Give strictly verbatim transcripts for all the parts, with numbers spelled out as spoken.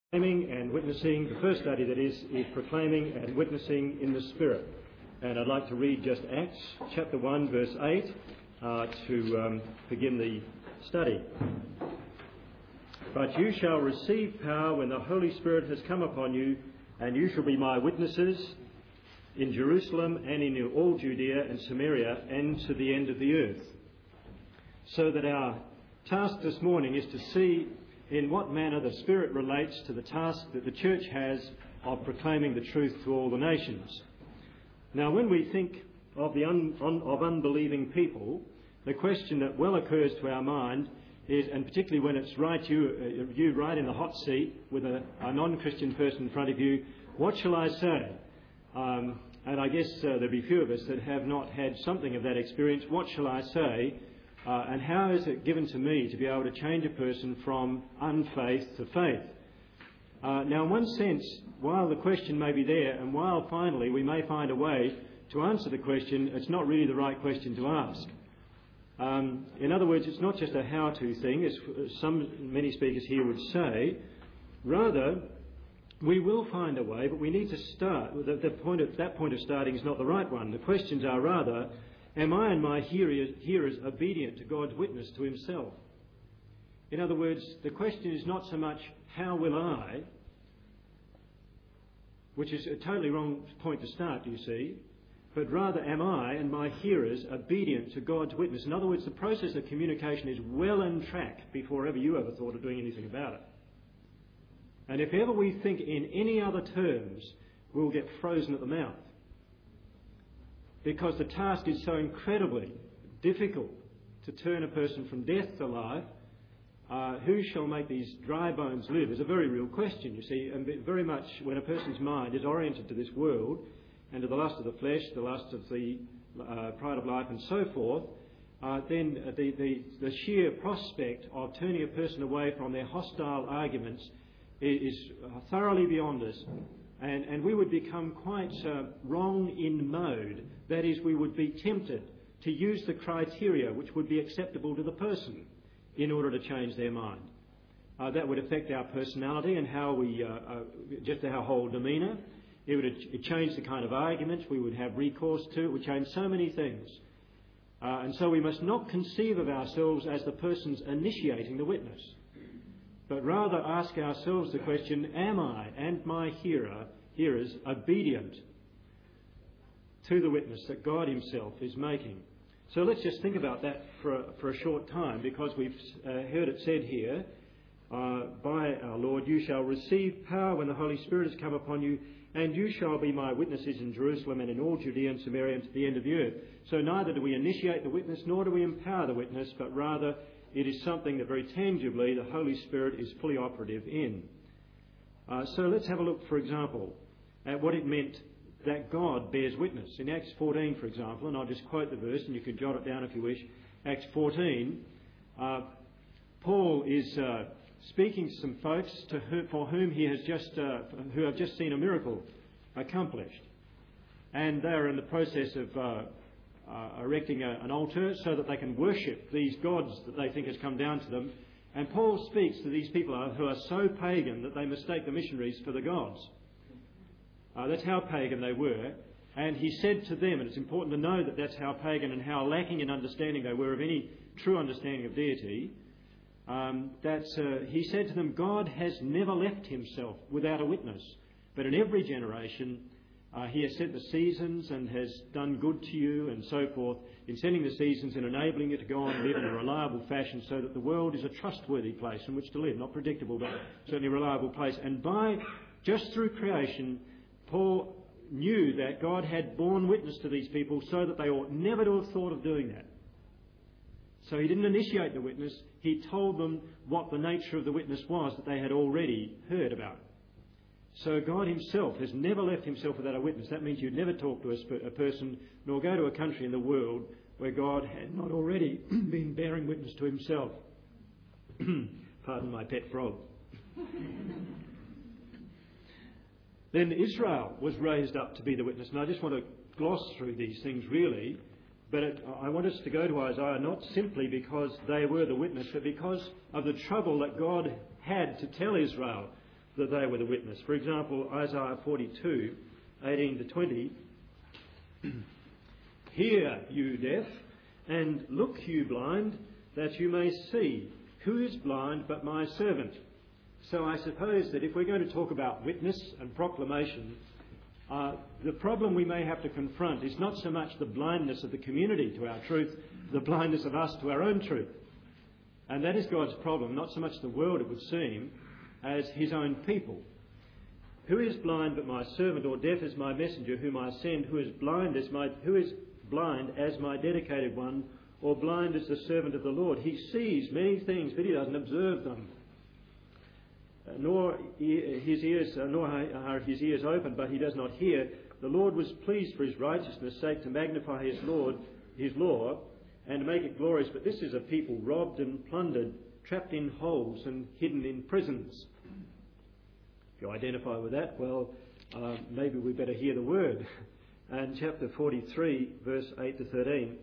Proclaiming and witnessing, the first study that is, is proclaiming and witnessing in the Spirit. And I'd like to read just Acts chapter one verse eight uh, to um, begin the study. But you shall receive power when the Holy Spirit has come upon you, and you shall be my witnesses in Jerusalem and in all Judea and Samaria and to the end of the earth. So that our task this morning is to see in what manner the Spirit relates to the task that the church has of proclaiming the truth to all the nations. Now, when we think of the un, un, of unbelieving people, the question that well occurs to our mind is, and particularly when it's right you, uh, you right in the hot seat with a, a non-Christian person in front of you, what shall I say? Um, and I guess uh, there'll be few of us that have not had something of that experience. What shall I say? Uh, and how is it given to me to be able to change a person from unfaith to faith? Uh, now, in one sense, while the question may be there, and while finally we may find a way to answer the question, it's not really the right question to ask. Um, in other words, it's not just a how-to thing, as some many speakers here would say. Rather, we will find a way, but we need to start. The, the point of, that point of starting is not the right one. The questions are rather, am I and my hearers, hearers obedient to God's witness to himself? In other words, the question is not so much, how will I, which is a totally wrong point to start, you see, but rather, am I and my hearers obedient to God's witness? In other words, the process of communication is well on track before ever you ever thought of doing anything about it. And if ever we think in any other terms, we'll get frozen at the mouth. Because the task is so incredibly difficult to turn a person from death to life. Uh, who shall make these dry bones live is a very real question, you see, and very much when a person's mind is oriented to this world and to the lust of the flesh, the lust of the uh, pride of life and so forth, uh, then the, the, the sheer prospect of turning a person away from their hostile arguments is, is thoroughly beyond us. And, and we would become quite uh, wrong in mode. That is, we would be tempted to use the criteria which would be acceptable to the person in order to change their mind. Uh, that would affect our personality and how we, uh, uh, just our whole demeanour. It would it change the kind of arguments we would have recourse to. It would change so many things. Uh, and so we must not conceive of ourselves as the persons initiating the witness, but rather ask ourselves the question, am I and my hearer, hearers obedient to the witness that God himself is making? So let's just think about that for a, for a short time, because we've uh, heard it said here, uh, by our Lord, you shall receive power when the Holy Spirit has come upon you, and you shall be my witnesses in Jerusalem and in all Judea and Samaria and to the end of the earth. So neither do we initiate the witness, nor do we empower the witness, but rather it is something that very tangibly the Holy Spirit is fully operative in. Uh, so let's have a look, for example, at what it meant that God bears witness. In Acts fourteen, for example, and I'll just quote the verse, and you can jot it down if you wish. Acts fourteen, uh, Paul is uh, speaking to some folks to whom, for whom he has just, uh, who have just seen a miracle accomplished, and they are in the process of uh, Uh, erecting a, an altar so that they can worship these gods that they think has come down to them. And Paul speaks to these people who are so pagan that they mistake the missionaries for the gods. Uh, that's how pagan they were. And he said to them, and it's important to know that that's how pagan and how lacking in understanding they were of any true understanding of deity, um, that uh, he said to them, God has never left himself without a witness, but in every generation Uh, he has set the seasons and has done good to you and so forth in sending the seasons and enabling you to go on and live in a reliable fashion so that the world is a trustworthy place in which to live. Not predictable, but certainly a reliable place. And by, just through creation, Paul knew that God had borne witness to these people so that they ought never to have thought of doing that. So he didn't initiate the witness. He told them what the nature of the witness was that they had already heard about. So God himself has never left himself without a witness. That means you'd never talk to a person nor go to a country in the world where God had not already been bearing witness to himself. Pardon my pet frog. Then Israel was raised up to be the witness. And I just want to gloss through these things really. But it, I want us to go to Isaiah not simply because they were the witness, but because of the trouble that God had to tell Israel that they were the witness. For example, Isaiah forty-two, eighteen to twenty. Hear, you deaf, and look, you blind, that you may see. Who is blind but my servant? So I suppose that if we're going to talk about witness and proclamation, uh, the problem we may have to confront is not so much the blindness of the community to our truth, the blindness of us to our own truth. And that is God's problem, not so much the world, it would seem, as his own people. Who is blind but my servant, or deaf as my messenger whom I send? Who is blind as my who is blind as my dedicated one, or blind as the servant of the Lord? He sees many things, but he doesn't observe them. Uh, nor his ears, uh, nor are his ears open, but he does not hear. The Lord was pleased for his righteousness' sake to magnify his Lord, his law, and to make it glorious. But this is a people robbed and plundered, trapped in holes and hidden in prisons. If you identify with that, well, uh, maybe we better hear the word. And chapter forty-three, verse eight to thirteen.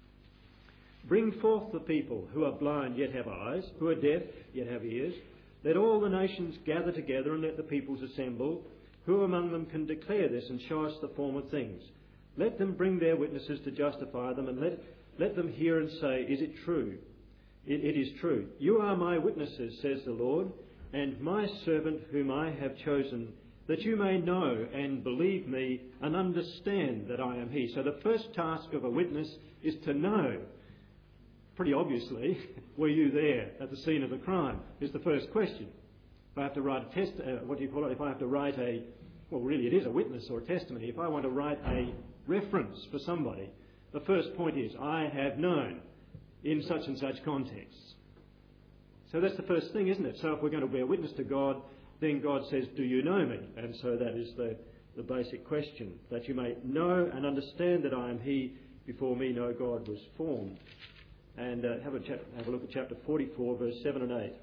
Bring forth the people who are blind yet have eyes, who are deaf yet have ears. Let all the nations gather together, and let the peoples assemble. Who among them can declare this and show us the form of things? Let them bring their witnesses to justify them, and let, let them hear and say, is it true? It, it is true. You are my witnesses, says the Lord, and my servant whom I have chosen, that you may know and believe me and understand that I am he. So the first task of a witness is to know. Pretty obviously, were you there at the scene of the crime, is the first question. If I have to write a test, uh, what do you call it? If I have to write a, well, really it is a witness or a testimony. If I want to write a reference for somebody, the first point is, I have known in such and such contexts. So that's the first thing, isn't it? So if we're going to bear witness to God, then God says, do you know me? And so that is the, the basic question, that you may know and understand that I am he. Before me no God was formed. And uh, have, a cha- have a look at chapter forty-four, verse seven and eight.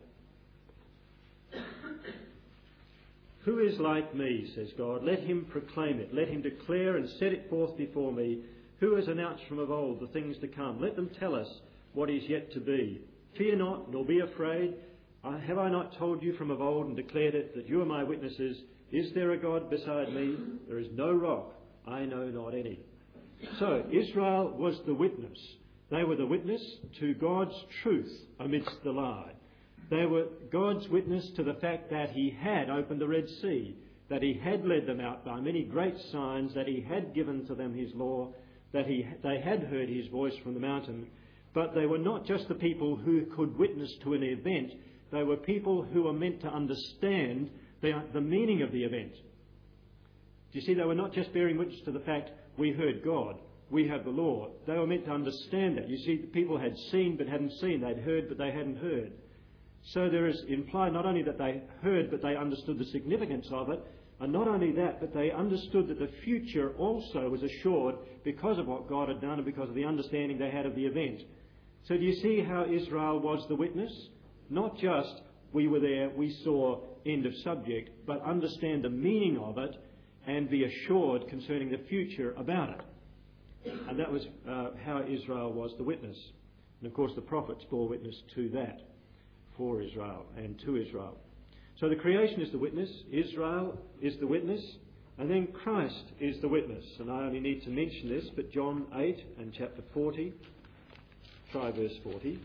Who is like me, says God? Let him proclaim it. Let him declare and set it forth before me. Who has announced from of old the things to come? Let them tell us what is yet to be. Fear not, nor be afraid. I, have I not told you from of old and declared it, that you are my witnesses? Is there a God beside me? There is no rock. I know not any. So Israel was the witness. They were the witness to God's truth amidst the lie. They were God's witness to the fact that he had opened the Red Sea, that he had led them out by many great signs, that he had given to them his law, that he, they had heard his voice from the mountain. But they were not just the people who could witness to an event. They were people who were meant to understand the, the meaning of the event. Do you see, they were not just bearing witness to the fact, we heard God, we have the law. They were meant to understand that. You see, the people had seen but hadn't seen. They'd heard but they hadn't heard. So there is implied not only that they heard but they understood the significance of it, and not only that, but they understood that the future also was assured because of what God had done and because of the understanding they had of the event. So do you see how Israel was the witness? Not just, we were there, we saw, end of subject, but understand the meaning of it and be assured concerning the future about it. And that was uh, how Israel was the witness. And of course the prophets bore witness to that for Israel and to Israel. So the creation is the witness, Israel is the witness, and then Christ is the witness. And I only need to mention this, but John eight and chapter forty, try verse forty.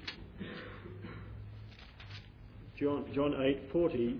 John, John eight forty.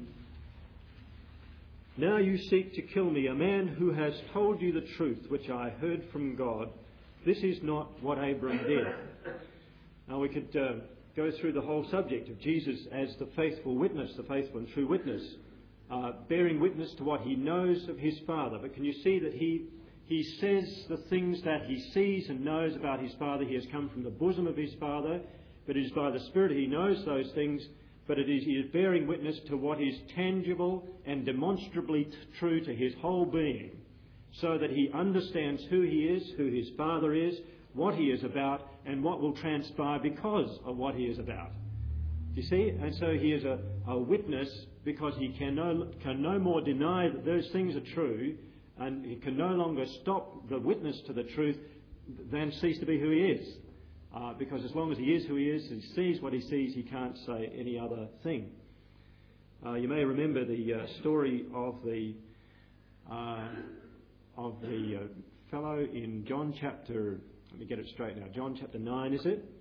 Now you seek to kill me, a man who has told you the truth, which I heard from God. This is not what Abram did. Now we could uh, go through the whole subject of Jesus as the faithful witness, the faithful and true witness, uh, bearing witness to what he knows of his Father. But can you see that he he says the things that he sees and knows about his Father? He has come from the bosom of his Father, but it is by the Spirit he knows those things. But it is, he is bearing witness to what is tangible and demonstrably t- true to his whole being, so that he understands who he is, who his Father is, what he is about, and what will transpire because of what he is about. Do you see? And so he is a, a witness because he can no, can no more deny that those things are true, and he can no longer stop the witness to the truth than cease to be who he is. Uh, because as long as he is who he is, he sees what he sees, he can't say any other thing. Uh, you may remember the uh, story of the uh, of the uh, fellow in John chapter. Let me get it straight now. John chapter nine, is it?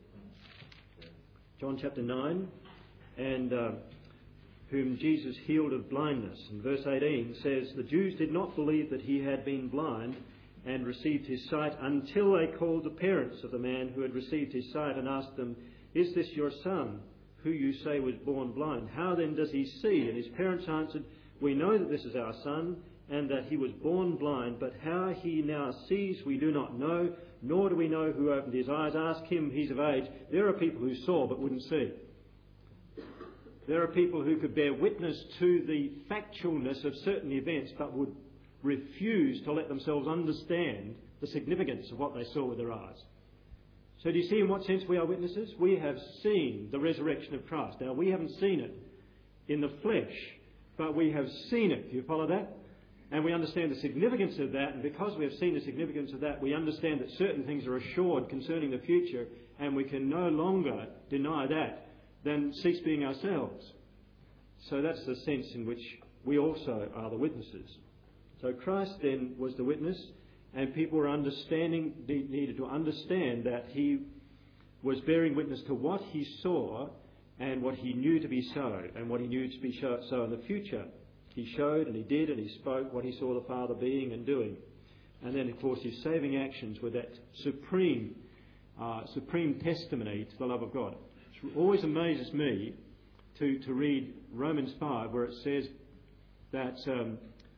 John chapter nine, and uh, whom Jesus healed of blindness. And verse eighteen says, "The Jews did not believe that he had been blind and received his sight until they called the parents of the man who had received his sight and asked them, 'Is this your son, who you say was born blind? How then does he see?' And his parents answered, 'We know that this is our son, and that he was born blind, but how he now sees we do not know, nor do we know who opened his eyes. Ask him, he's of age.'" There are people who saw but wouldn't see. There are people who could bear witness to the factualness of certain events but would refuse to let themselves understand the significance of what they saw with their eyes. So do you see in what sense we are witnesses? We have seen the resurrection of Christ. Now, we haven't seen it in the flesh, but we have seen it. Do you follow that? And we understand the significance of that, and because we have seen the significance of that, we understand that certain things are assured concerning the future, and we can no longer deny that than cease being ourselves. So that's the sense in which we also are the witnesses. So Christ then was the witness, and people were understanding, needed to understand that he was bearing witness to what he saw and what he knew to be so, and what he knew to be so in the future. He showed and he did and he spoke what he saw the Father being and doing. And then, of course, his saving actions were that supreme, uh, supreme testimony to the love of God. It always amazes me to, to read Romans five, where it says that um,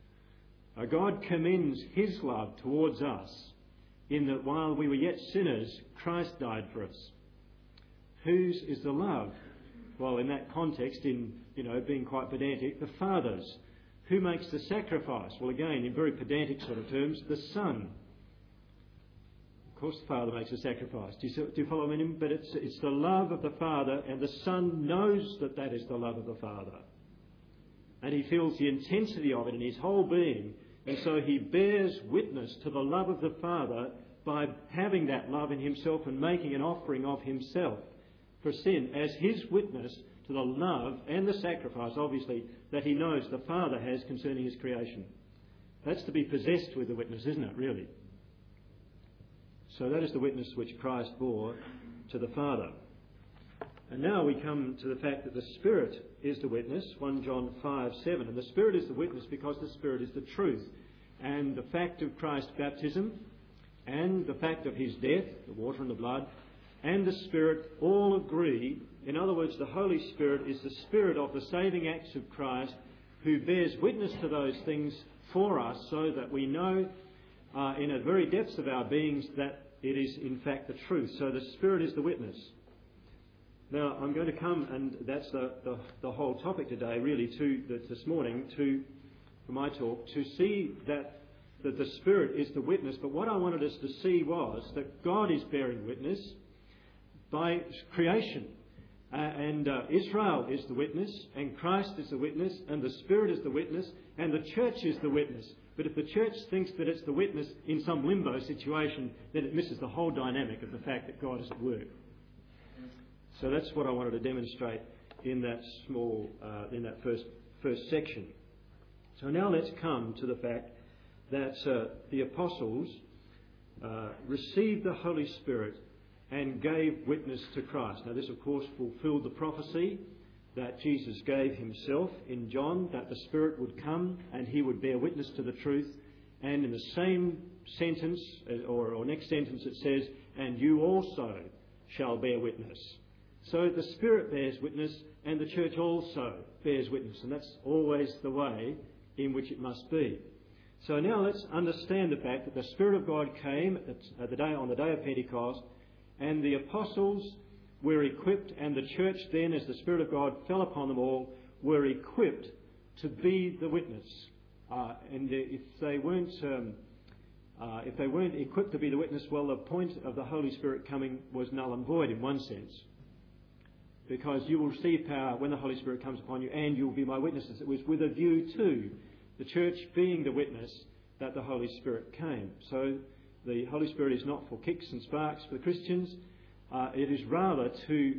God commends his love towards us in that while we were yet sinners, Christ died for us. Whose is the love? Well, in that context, in you know being quite pedantic, the Father's. Who makes the sacrifice? Well, again, in very pedantic sort of terms, the Son. Of course, the Father makes a sacrifice. Do you, do you follow me? But it's, it's the love of the Father, and the Son knows that that is the love of the Father. And he feels the intensity of it in his whole being, and so he bears witness to the love of the Father by having that love in himself and making an offering of himself for sin as his witness to the love and the sacrifice, obviously, that he knows the Father has concerning his creation. That's to be possessed with the witness, isn't it, really? So that is the witness which Christ bore to the Father. And now we come to the fact that the Spirit is the witness, First John five seven. And the Spirit is the witness because the Spirit is the truth. And the fact of Christ's baptism and the fact of his death, the water and the blood, and the Spirit all agree. In other words, the Holy Spirit is the Spirit of the saving acts of Christ, who bears witness to those things for us so that we know uh, in the very depths of our beings that it is in fact the truth. So the Spirit is the witness. Now, I'm going to come, and that's the, the, the whole topic today, really, to the, this morning, to for my talk, to see that, that the Spirit is the witness. But what I wanted us to see was that God is bearing witness by creation. Uh, and uh, Israel is the witness, and Christ is the witness, and the Spirit is the witness, and the church is the witness. But if the church thinks that it's the witness in some limbo situation, then it misses the whole dynamic of the fact that God is at work. So that's what I wanted to demonstrate in that small, uh, in that first first section. So now let's come to the fact that uh, the apostles uh, received the Holy Spirit and gave witness to Christ. Now this, of course, fulfilled the prophecy that Jesus gave himself in John, that the Spirit would come and he would bear witness to the truth. And in the same sentence, or, or next sentence, it says, "And you also shall bear witness." So the Spirit bears witness, and the church also bears witness, and that's always the way in which it must be. So now let's understand the fact that the Spirit of God came at the day, on the day of Pentecost, and the apostles were equipped, and the church then, as the Spirit of God fell upon them all, were equipped to be the witness. Uh, and if they weren't, um, uh, if they weren't equipped to be the witness, well, the point of the Holy Spirit coming was null and void in one sense, because you will receive power when the Holy Spirit comes upon you, and you will be my witnesses. It was with a view to the church being the witness that the Holy Spirit came. So the Holy Spirit is not for kicks and sparks for Christians. Uh, it is rather to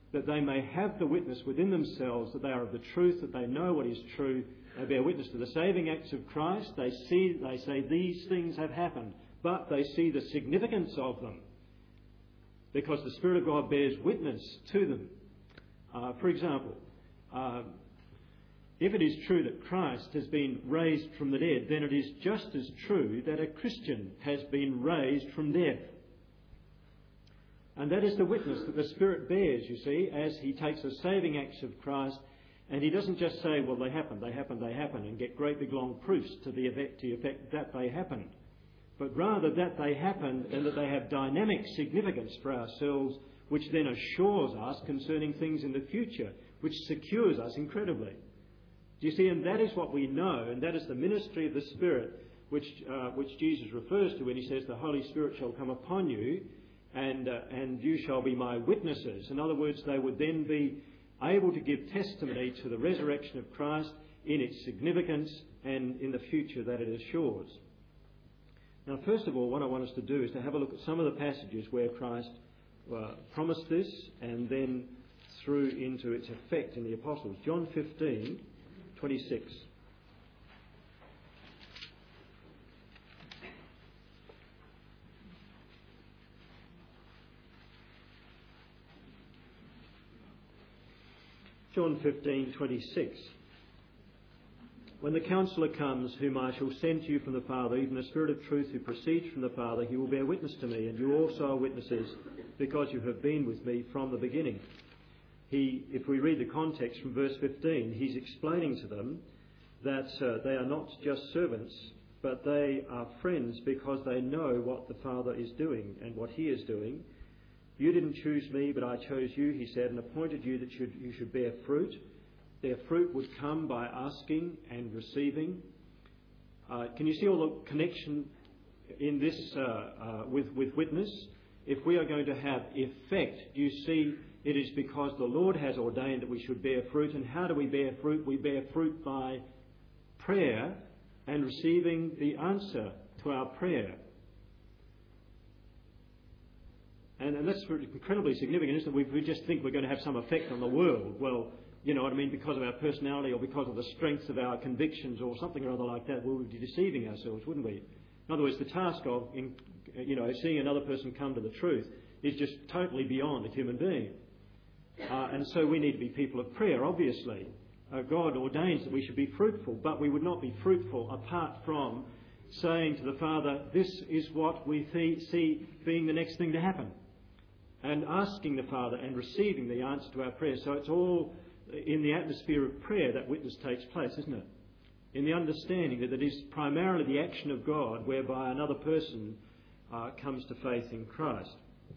that they may have the witness within themselves that they are of the truth, that they know what is true. They bear witness to the saving acts of Christ. They see, they say these things have happened, but they see the significance of them because the Spirit of God bears witness to them. Uh, for example, uh, if it is true that Christ has been raised from the dead, then it is just as true that a Christian has been raised from death. And that is the witness that the Spirit bears, you see, as he takes the saving acts of Christ, and he doesn't just say, well, they happened, they happened, they happened, and get great big long proofs to the effect, to the effect that they happened. But rather that they happened and that they have dynamic significance for ourselves, which then assures us concerning things in the future, which secures us incredibly. Do you see? And that is what we know, and that is the ministry of the Spirit, which uh, which Jesus refers to when he says, the Holy Spirit shall come upon you, and uh, and you shall be my witnesses. In other words, they would then be able to give testimony to the resurrection of Christ in its significance and in the future that it assures. Now, first of all, what I want us to do is to have a look at some of the passages where Christ uh, promised this and then through into its effect in the apostles. John fifteen, twenty-six. John fifteen, twenty-six. When the Counselor comes, whom I shall send to you from the Father, even the Spirit of truth who proceeds from the Father, he will bear witness to me, and you also are witnesses, because you have been with me from the beginning. He, if we read the context from verse fifteen, he's explaining to them that uh, they are not just servants, but they are friends because they know what the Father is doing and what he is doing. You didn't choose me, but I chose you, he said, and appointed you that should, you should bear fruit. Their fruit would come by asking and receiving. Uh, can you see all the connection in this uh, uh, with, with witness? If we are going to have effect, you see, it is because the Lord has ordained that we should bear fruit. And how do we bear fruit? We bear fruit by prayer and receiving the answer to our prayer. And, and that's incredibly significant, isn't it? We, we just think we're going to have some effect on the world. Well, you know what I mean, because of our personality or because of the strength of our convictions or something or other like that, we would be deceiving ourselves, wouldn't we? In other words, the task of, in, you know, seeing another person come to the truth is just totally beyond a human being. Uh, and so we need to be people of prayer, obviously. Uh, God ordains that we should be fruitful, but we would not be fruitful apart from saying to the Father, this is what we see being the next thing to happen. And asking the Father and receiving the answer to our prayer. So it's all in the atmosphere of prayer that witness takes place, isn't it? In the understanding that it is primarily the action of God whereby another person uh, comes to faith in Christ.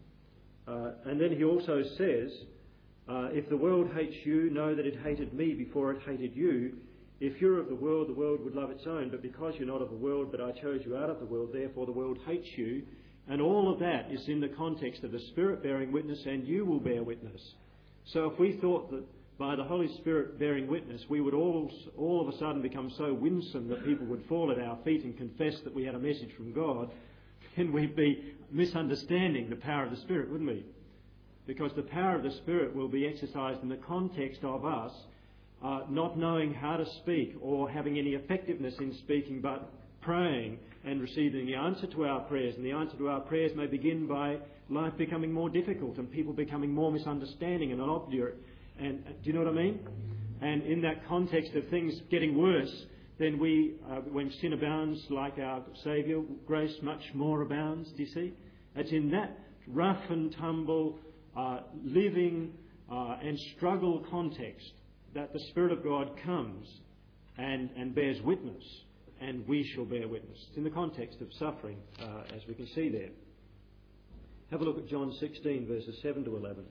Uh, and then he also says, uh, if the world hates you, know that it hated me before it hated you. If you're of the world, the world would love its own. But because you're not of the world, but I chose you out of the world, therefore the world hates you. And all of that is in the context of the Spirit bearing witness, and you will bear witness. So if we thought that by the Holy Spirit bearing witness, we would all, all of a sudden become so winsome that people would fall at our feet and confess that we had a message from God, then we'd be misunderstanding the power of the Spirit, wouldn't we? Because the power of the Spirit will be exercised in the context of us uh, not knowing how to speak or having any effectiveness in speaking, but praying and receiving the answer to our prayers. And the answer to our prayers may begin by life becoming more difficult and people becoming more misunderstanding and obdurate. And uh, do you know what I mean? And in that context of things getting worse, then we, uh, when sin abounds like our Saviour, grace much more abounds, do you see? It's in that rough and tumble, uh, living uh, and struggle context that the Spirit of God comes and, and bears witness, and we shall bear witness. It's in the context of suffering, uh, as we can see there. Have a look at John sixteen, verses seven to eleven.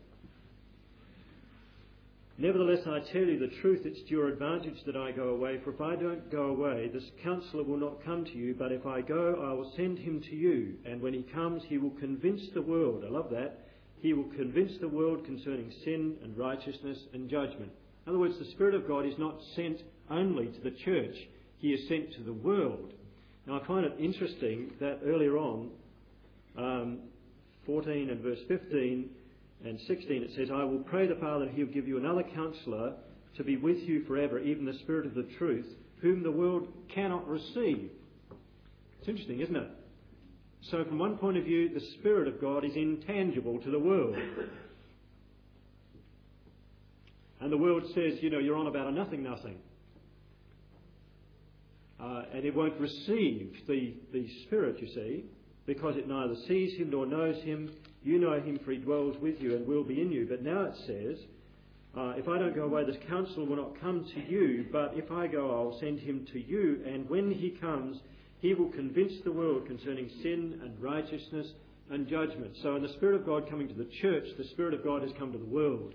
Nevertheless, I tell you the truth, it's to your advantage that I go away. For if I don't go away, this Counselor will not come to you. But if I go, I will send him to you. And when he comes, he will convince the world. I love that. He will convince the world concerning sin and righteousness and judgment. In other words, the Spirit of God is not sent only to the church. He is sent to the world. Now, I find it interesting that earlier on, um, fourteen and verse fifteen, and sixteen it says, I will pray the Father that he will give you another Counselor to be with you forever, even the Spirit of the truth, whom the world cannot receive. It's interesting, isn't it? So from one point of view, the Spirit of God is intangible to the world. And the world says, you know, you're on about a nothing nothing. Uh, and it won't receive the, the Spirit, you see, because it neither sees him nor knows him. You know him, for he dwells with you and will be in you. But now it says, uh, if I don't go away, this Counselor will not come to you, but if I go, I'll send him to you. And when he comes, he will convince the world concerning sin and righteousness and judgment. So in the Spirit of God coming to the church, the Spirit of God has come to the world.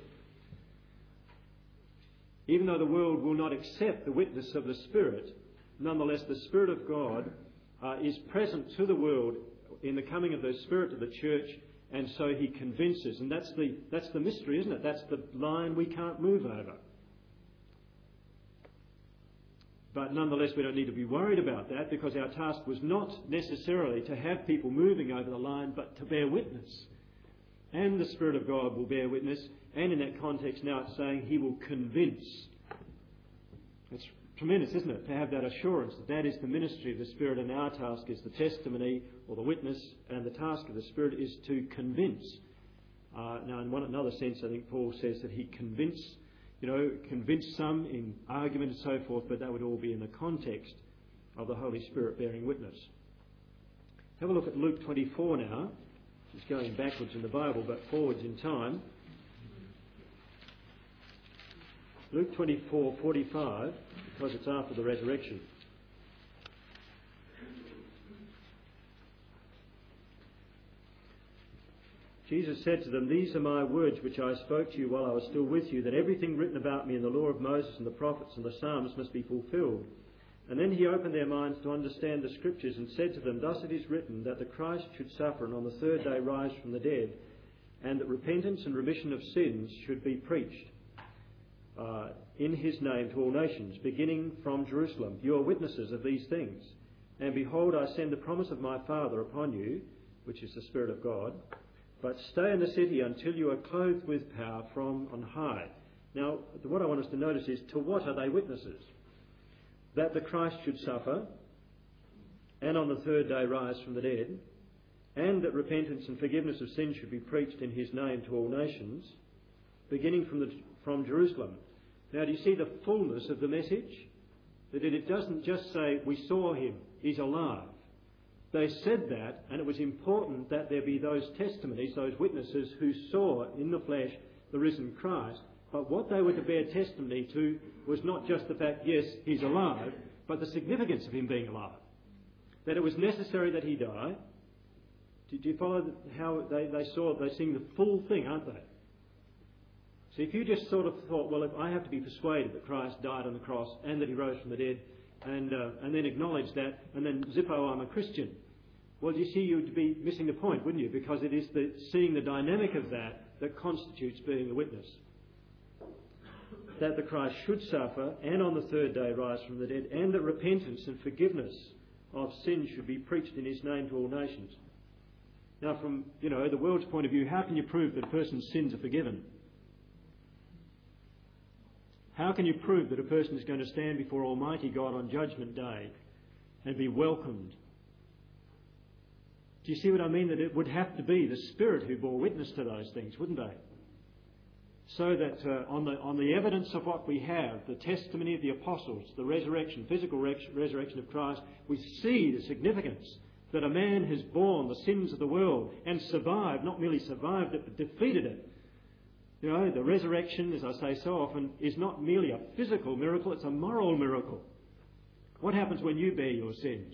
Even though the world will not accept the witness of the Spirit, nonetheless the Spirit of God uh, is present to the world in the coming of the Spirit to the church, and so he convinces. And that's the, that's the mystery, isn't it? That's the line we can't move over. But nonetheless, we don't need to be worried about that, because our task was not necessarily to have people moving over the line, but to bear witness. And the Spirit of God will bear witness. And in that context now it's saying he will convince. It's tremendous, isn't it, to have that assurance that that is the ministry of the Spirit, and our task is the testimony or the witness, and the task of the Spirit is to convince. Uh, now in one another sense I think Paul says that he convinced, you know, convinced some in argument and so forth, but that would all be in the context of the Holy Spirit bearing witness. Have a look at Luke twenty-four now. It's going backwards in the Bible but forwards in time. Luke twenty-four forty-five, because it's after the resurrection. Jesus said to them, "These are my words which I spoke to you while I was still with you, that everything written about me in the law of Moses and the prophets and the Psalms must be fulfilled." And then he opened their minds to understand the Scriptures and said to them, "Thus it is written, that the Christ should suffer and on the third day rise from the dead, and that repentance and remission of sins should be preached uh, in his name to all nations, beginning from Jerusalem. You are witnesses of these things. And behold, I send the promise of my Father upon you," which is the Spirit of God, "but stay in the city until you are clothed with power from on high." Now, what I want us to notice is, to what are they witnesses? That the Christ should suffer and on the third day rise from the dead, and that repentance and forgiveness of sins should be preached in his name to all nations, beginning from, the, from Jerusalem. Now, do you see the fullness of the message? That it doesn't just say, we saw him, he's alive. They said that, and it was important that there be those testimonies, those witnesses who saw in the flesh the risen Christ. But what they were to bear testimony to was not just the fact, yes, he's alive, but the significance of him being alive. That it was necessary that he die. Did you follow how they, they saw, they sing the full thing, aren't they? So if you just sort of thought, well, if I have to be persuaded that Christ died on the cross and that he rose from the dead, and uh, and then acknowledge that, and then zippo, I'm a Christian. Well, you see, you'd be missing the point, wouldn't you? Because it is the seeing the dynamic of that that constitutes being a witness. That the Christ should suffer and on the third day rise from the dead, and that repentance and forgiveness of sin should be preached in his name to all nations. Now, from you know the world's point of view, how can you prove that a person's sins are forgiven? How can you prove that a person is going to stand before Almighty God on Judgment Day and be welcomed? Do you see what I mean? That it would have to be the Spirit who bore witness to those things, wouldn't they? So that uh, on the on the evidence of what we have, the testimony of the apostles, the resurrection, physical res- resurrection of Christ, we see the significance that a man has borne the sins of the world and survived, not merely survived it, but defeated it. You know, the resurrection, as I say so often, is not merely a physical miracle, it's a moral miracle. What happens when you bear your sins?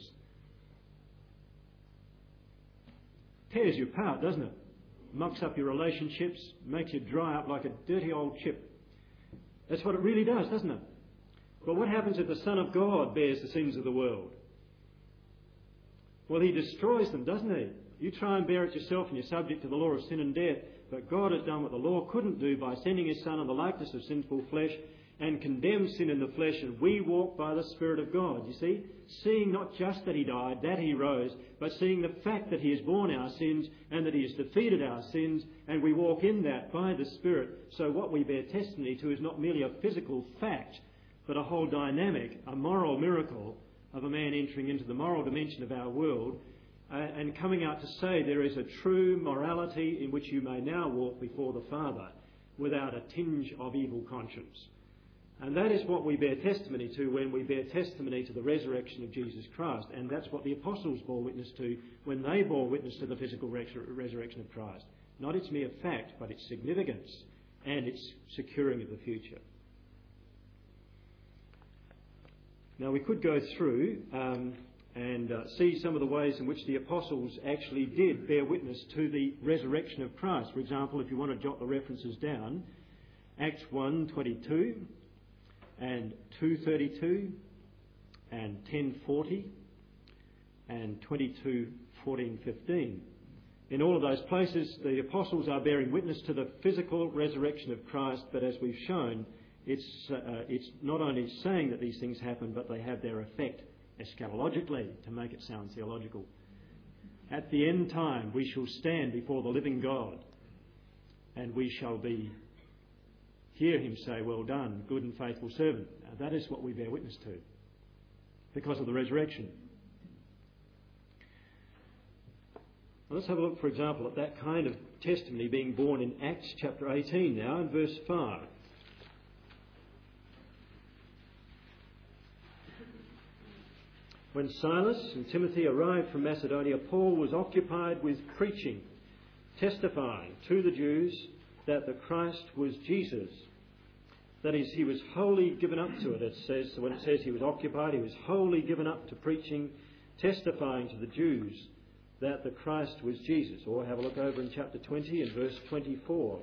Tears you apart, doesn't it? Mucks up your relationships, makes you dry up like a dirty old chip. That's what it really does, doesn't it? But what happens if the Son of God bears the sins of the world? Well, he destroys them, doesn't he? You try and bear it yourself and you're subject to the law of sin and death. But God has done what the law couldn't do by sending his Son in the likeness of sinful flesh. and condemn sin in the flesh, and we walk by the Spirit of God. You see, seeing not just that he died, that he rose, but seeing the fact that he has borne our sins and that he has defeated our sins, and we walk in that by the Spirit. So what we bear testimony to is not merely a physical fact, but a whole dynamic, a moral miracle of a man entering into the moral dimension of our world uh, and coming out to say there is a true morality in which you may now walk before the Father without a tinge of evil conscience. And that is what we bear testimony to when we bear testimony to the resurrection of Jesus Christ. And that's what the apostles bore witness to when they bore witness to the physical resurrection of Christ. Not its mere fact, but its significance and its securing of the future. Now we could go through um, and uh, see some of the ways in which the apostles actually did bear witness to the resurrection of Christ. For example, if you want to jot the references down, Acts one twenty-two and two thirty-two and ten forty and twenty-two fourteen fifteen. In all of those places, the apostles are bearing witness to the physical resurrection of Christ, but as we've shown, it's, uh, it's not only saying that these things happen, but they have their effect eschatologically, to make it sound theological. At the end time, we shall stand before the living God, and we shall be hear him say, "Well done, good and faithful servant." Now, that is what we bear witness to because of the resurrection. Now, let's have a look, for example, at that kind of testimony being born in Acts chapter eighteen now, in verse five. When Silas and Timothy arrived from Macedonia, Paul was occupied with preaching, testifying to the Jews that the Christ was Jesus. That is, he was wholly given up to it. It says, when it says he was occupied, he was wholly given up to preaching, testifying to the Jews that the Christ was Jesus. Or have a look over in chapter twenty and verse twenty-four.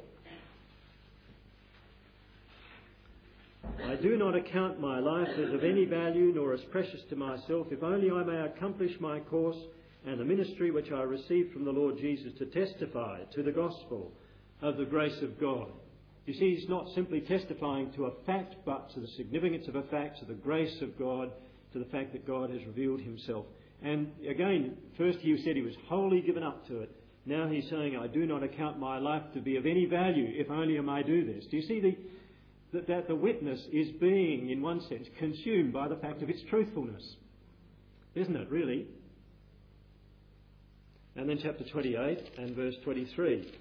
I do not account my life as of any value nor as precious to myself, if only I may accomplish my course and the ministry which I received from the Lord Jesus to testify to the gospel of the grace of God. You see, he's not simply testifying to a fact, but to the significance of a fact, to the grace of God, to the fact that God has revealed himself. And again, first he said he was wholly given up to it. Now he's saying, I do not account my life to be of any value, if only I may do this. Do you see the, that, that the witness is being, in one sense, consumed by the fact of its truthfulness? Isn't it, really? And then chapter twenty-eight and verse twenty-three.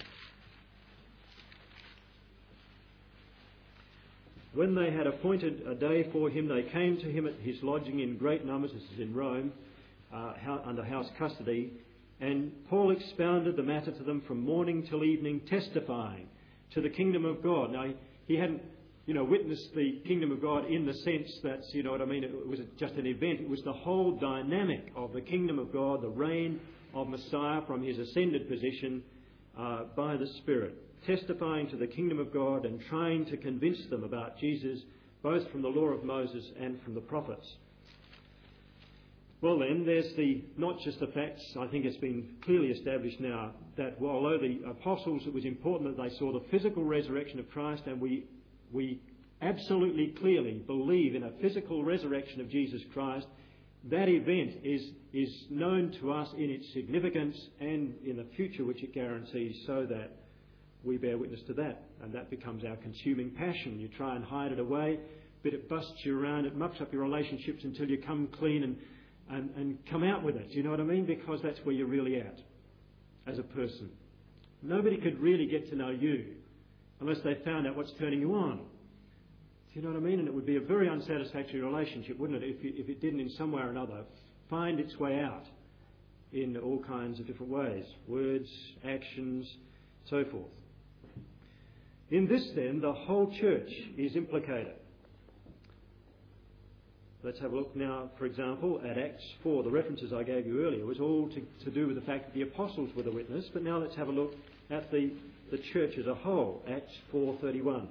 When they had appointed a day for him, they came to him at his lodging in great numbers. This is in Rome, uh, under house custody. And Paul expounded the matter to them from morning till evening, testifying to the kingdom of God. Now, he hadn't, you know, witnessed the kingdom of God in the sense that, you know what I mean, it was just an event. It was the whole dynamic of the kingdom of God, the reign of Messiah from his ascended position uh, by the Spirit, testifying to the kingdom of God and trying to convince them about Jesus, both from the law of Moses and from the prophets. Well then, there's the not just the facts. I think it's been clearly established now that although the apostles, it was important that they saw the physical resurrection of Christ, and we we absolutely clearly believe in a physical resurrection of Jesus Christ. That event is, is known to us in its significance and in the future which it guarantees, so that we bear witness to that, and that becomes our consuming passion. You try and hide it away, but it busts you around, it mucks up your relationships until you come clean and, and, and come out with it. Do you know what I mean? Because that's where you're really at as a person. Nobody could really get to know you unless they found out what's turning you on. Do you know what I mean? And it would be a very unsatisfactory relationship, wouldn't it, if, you, if it didn't in some way or another find its way out in all kinds of different ways. Words, actions, so forth. In this, then, the whole church is implicated. Let's have a look now, for example, at Acts four. The references I gave you earlier was all to, to do with the fact that the apostles were the witness, but now let's have a look at the, the church as a whole. Acts four thirty-one.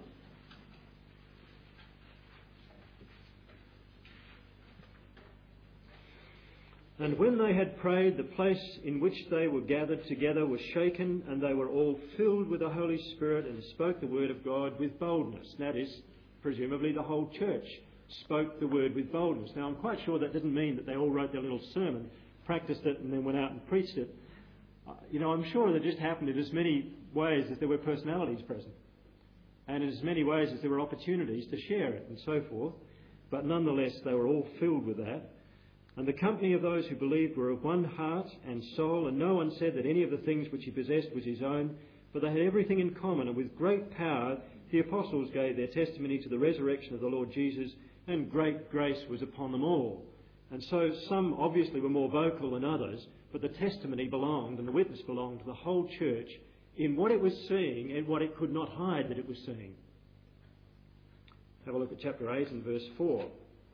And when they had prayed, the place in which they were gathered together was shaken, and they were all filled with the Holy Spirit and spoke the word of God with boldness. That is, presumably the whole church spoke the word with boldness. Now, I'm quite sure that didn't mean that they all wrote their little sermon, practiced it, and then went out and preached it. Uh, you know, I'm sure that just happened in as many ways as there were personalities present, and in as many ways as there were opportunities to share it and so forth. But nonetheless, they were all filled with that. And the company of those who believed were of one heart and soul, and no one said that any of the things which he possessed was his own, for they had everything in common, and with great power the apostles gave their testimony to the resurrection of the Lord Jesus, and great grace was upon them all. And so some obviously were more vocal than others, but the testimony belonged and the witness belonged to the whole church in what it was seeing and what it could not hide that it was seeing. Have a look at chapter eight and verse four.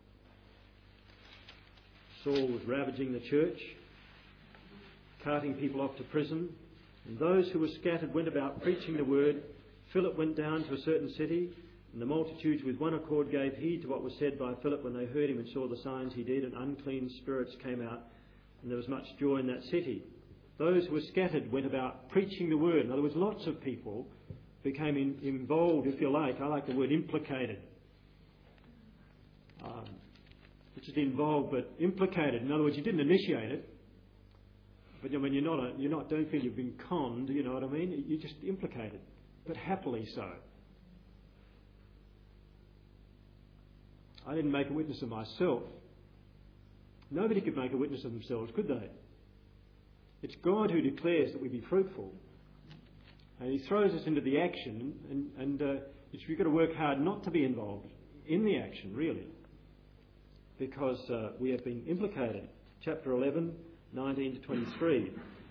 Saul was ravaging the church, carting people off to prison, and those who were scattered went about preaching the word. Philip went down to a certain city, and the multitudes with one accord gave heed to what was said by Philip when they heard him and saw the signs he did, and unclean spirits came out, and there was much joy in that city. Those who were scattered went about preaching the word. In other words, lots of people became in, involved, if you like. I like the word implicated. Um, which is involved but implicated. In other words, you didn't initiate it, but when you're not, a, you're not, don't feel you've been conned. You know what I mean? You're just implicated, but happily so. I didn't make a witness of myself. Nobody could make a witness of themselves, could they? It's God who declares that we be fruitful. And he throws us into the action, and, and uh, it's, we've got to work hard not to be involved in the action, really, because uh, we have been implicated. Chapter eleven, nineteen to twenty-three.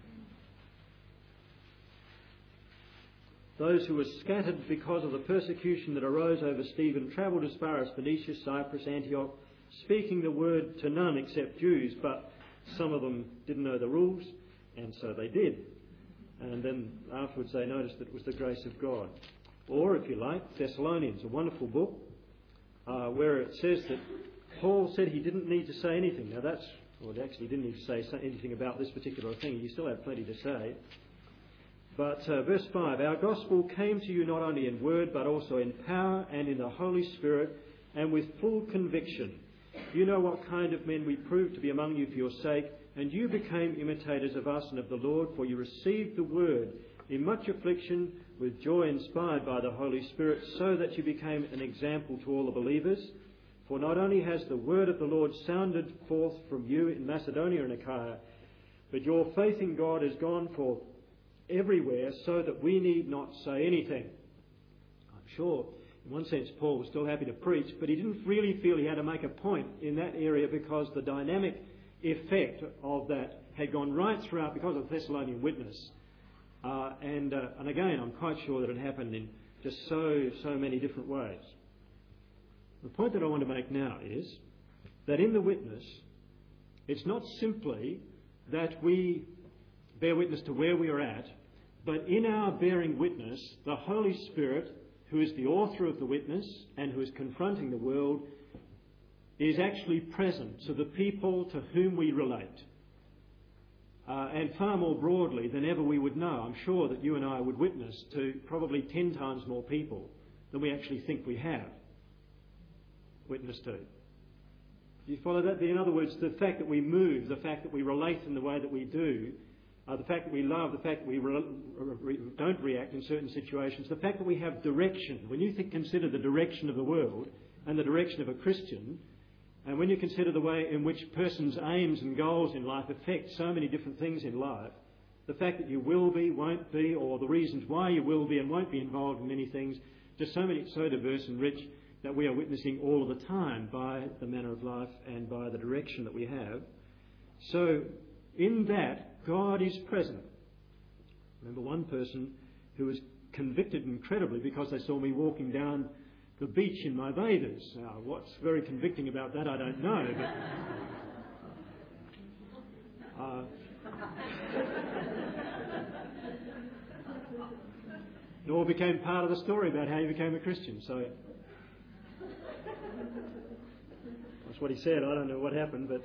Those who were scattered because of the persecution that arose over Stephen travelled as far as Phoenicia, Cyprus, Antioch, speaking the word to none except Jews, but some of them didn't know the rules, and so they did. And then afterwards they noticed that it was the grace of God. Or, if you like, Thessalonians, a wonderful book, uh, where it says that Paul said he didn't need to say anything. Now that's, well, he actually didn't need to say anything about this particular thing. He still had plenty to say. But uh, verse five, our gospel came to you not only in word, but also in power and in the Holy Spirit, and with full conviction. You know what kind of men we proved to be among you for your sake, and you became imitators of us and of the Lord, for you received the word in much affliction with joy inspired by the Holy Spirit, so that you became an example to all the believers. For not only has the word of the Lord sounded forth from you in Macedonia and Achaia, but your faith in God has gone forth everywhere, so that we need not say anything. I'm sure, in one sense, Paul was still happy to preach, but he didn't really feel he had to make a point in that area, because the dynamic effect of that had gone right throughout because of the Thessalonian witness. Uh, and, uh, and again, I'm quite sure that it happened in just so, so many different ways. The point that I want to make now is that in the witness, it's not simply that we bear witness to where we are at, but in our bearing witness, the Holy Spirit, who is the author of the witness and who is confronting the world, is actually present to the people to whom we relate. Uh, and far more broadly than ever we would know. I'm sure that you and I would witness to probably ten times more people than we actually think we have witnessed to. Do you follow that? In other words, the fact that we move, the fact that we relate in the way that we do, uh, the fact that we love, the fact that we re- re- don't react in certain situations, the fact that we have direction. When you think, consider the direction of the world and the direction of a Christian, and when you consider the way in which a person's aims and goals in life affect so many different things in life, the fact that you will be, won't be, or the reasons why you will be and won't be involved in many things, just so many, so diverse and rich, that we are witnessing all of the time by the manner of life and by the direction that we have. So, in that, God is present. Remember one person who was convicted incredibly because they saw me walking down the beach in my bathers. Now, what's very convicting about that, I don't know, but uh, it all became part of the story about how he became a Christian. So that's what he said. I don't know what happened, but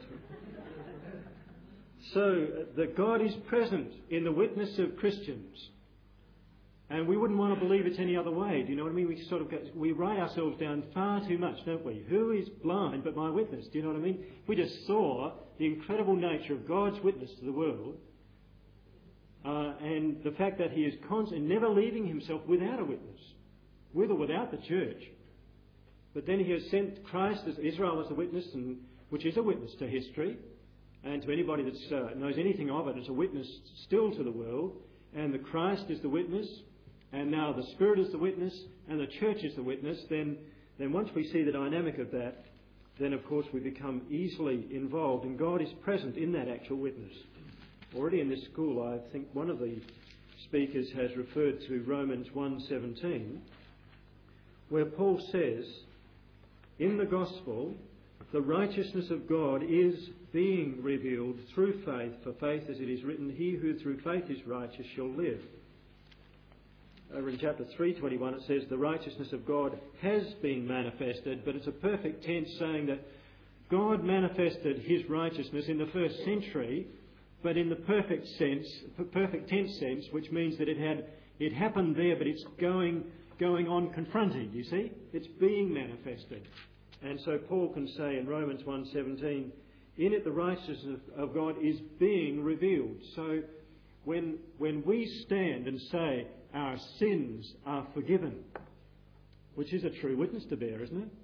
so that God is present in the witness of Christians. And we wouldn't want to believe it's any other way. Do you know what I mean? We sort of get, we write ourselves down far too much, don't we? Who is blind but my witness? Do you know what I mean? If we just saw the incredible nature of God's witness to the world, uh, and the fact that he is constantly never leaving himself without a witness, with or without the church. But then he has sent Christ as Israel as a witness, and which is a witness to history, and to anybody that uh, knows anything of it, it's a witness still to the world. And the Christ is the witness, and now the Spirit is the witness, and the church is the witness. Then, then once we see the dynamic of that, then of course we become easily involved, and God is present in that actual witness. Already in this school, I think one of the speakers has referred to Romans one seventeen, where Paul says, in the gospel, the righteousness of God is being revealed through faith, for faith, as it is written, he who through faith is righteous shall live. Over in chapter three twenty-one it says, the righteousness of God has been manifested, but it's a perfect tense saying that God manifested his righteousness in the first century, but in the perfect sense, perfect tense sense, which means that it had it happened there, but it's going going on confronting, you see? It's being manifested. And so Paul can say in Romans one seventeen, in it the righteousness of God is being revealed. So when, when we stand and say our sins are forgiven, which is a true witness to bear, isn't it?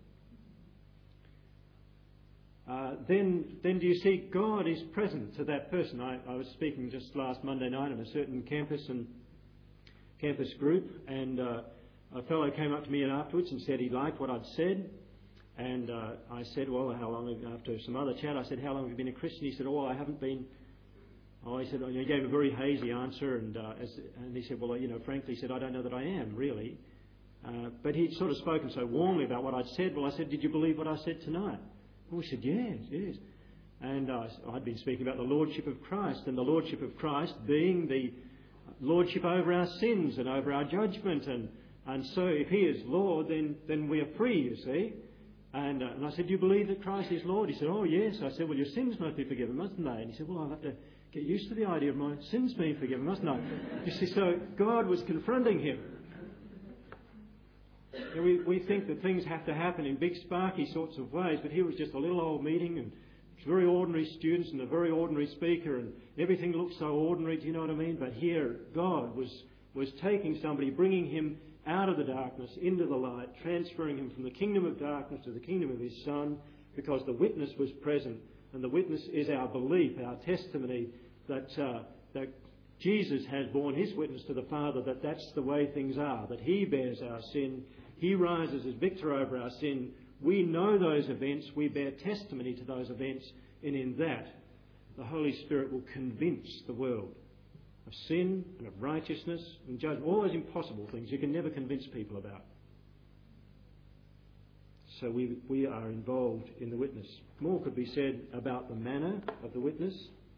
Uh, then, then do you see God is present to that person? I, I was speaking just last Monday night on a certain campus and campus group, and uh, a fellow came up to me afterwards and said he liked what I'd said. And uh, I said, well, how long, after some other chat, I said, how long have you been a Christian? He said, oh, I haven't been. Oh, he said, oh, he gave a very hazy answer. And, uh, as, and he said, well, you know, frankly, he said, I don't know that I am, really. Uh, but he'd sort of spoken so warmly about what I'd said. Well, I said, did you believe what I said tonight? Oh, he said, yes, yes. And uh, I'd been speaking about the Lordship of Christ, and the Lordship of Christ being the Lordship over our sins and over our judgment. And, and so if he is Lord, then, then we are free, you see. And, uh, and I said, do you believe that Christ is Lord? He said, oh, yes. I said, well, your sins must be forgiven, mustn't they? And he said, well, I'll have to get used to the idea of my sins being forgiven, mustn't I? You see, so God was confronting him. And we, we think that things have to happen in big, sparky sorts of ways, but here was just a little old meeting, and it's very ordinary students and a very ordinary speaker, and everything looked so ordinary, do you know what I mean? But here, God was, was taking somebody, bringing him out of the darkness into the light, transferring him from the kingdom of darkness to the kingdom of his Son, because the witness was present. And the witness is our belief, our testimony that uh, that Jesus has borne his witness to the Father that that's the way things are, that he bears our sin, he rises as victor over our sin. We know those events, we bear testimony to those events, and in that the Holy Spirit will convince the world of sin and of righteousness and judgment, all those impossible things you can never convince people about. So we, we are involved in the witness. More could be said about the manner of the witness.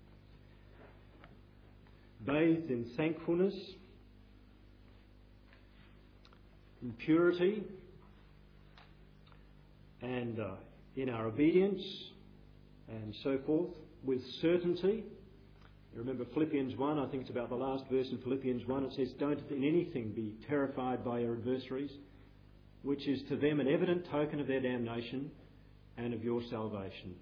Bathed in thankfulness, in purity, and uh, in our obedience, and so forth, with certainty. You remember Philippians one, I think it's about the last verse in Philippians one, it says, don't in anything be terrified by your adversaries, which is to them an evident token of their damnation and of your salvation.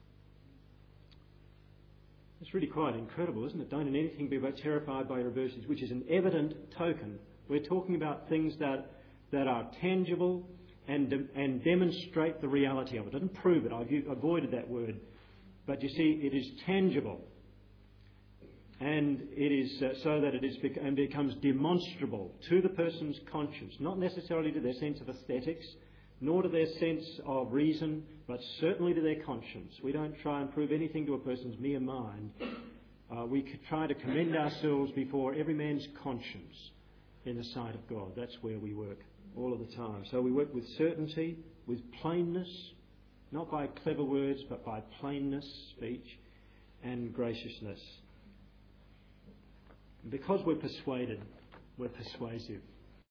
It's really quite incredible, isn't it? Don't in anything be terrified by your adversaries, which is an evident token. We're talking about things that, that are tangible and, de- and demonstrate the reality of it. It doesn't prove it. I've avoided that word. But you see, it is tangible. And it is uh, so that it is bec- and becomes demonstrable to the person's conscience, not necessarily to their sense of aesthetics, nor to their sense of reason, but certainly to their conscience. We don't try and prove anything to a person's mere mind. Uh, we could try to commend ourselves before every man's conscience in the sight of God. That's where we work all of the time. So we work with certainty, with plainness, not by clever words, but by plainness, speech, and graciousness. Because we're persuaded, we're persuasive.